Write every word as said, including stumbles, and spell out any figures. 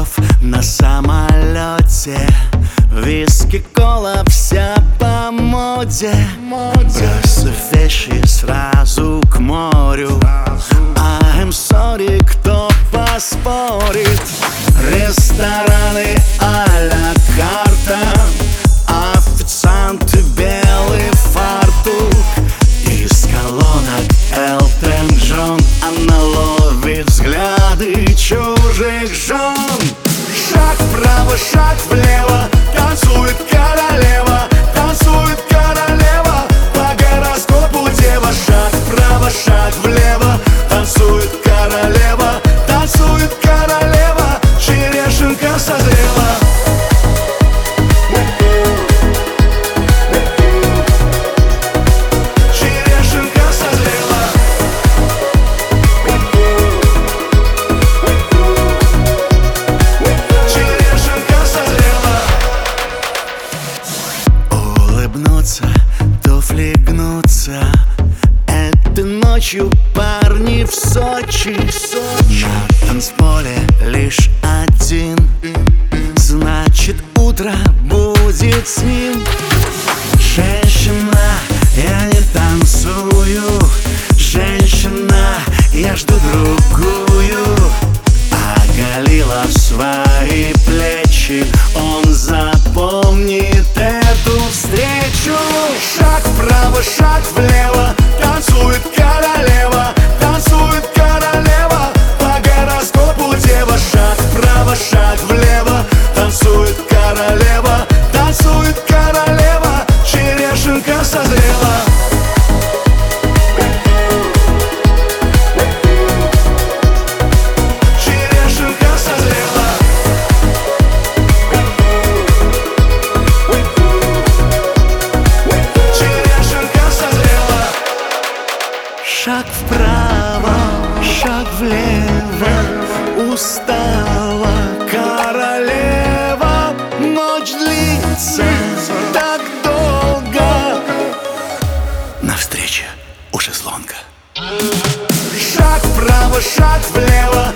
часов на самолете. Виски, кола, вся по моде. Бросив вещи сразу к морю. I'm sorry, кто поспорит? Рестораны а-ля карта, официанты белый фартук. Из колонок Элтон Джон, она ловит взгляды чужих жен. Шаг вправо, шаг влево, танцует королева, танцует королева, по гороскопу дева. Шаг вправо, шаг влево, танцует королева, танцует королева, черешенка созрела. Черешенка созрела. Черешенка созрела. Улыбнуться, туфли гнутся. Этой ночью парни в Сочи. На танцполе лишь один, значит утро будет с ним. Женщина, я не танцую. Женщина, я жду другую. Оголила свои плечи, он запомнит эту встречу. Шаг вправо, шаг влево, танцует королева, танцует королева, по гороскопу дева. Шаг вправо, шаг влево, танцует королева, танцует королева, черешенка созрела. Черешенка созрела. Черешенка созрела. Шаг вправо, шаг влево, устала королева. Ночь длится так долго. Навстречу у шезлонга. Шаг вправо, шаг влево,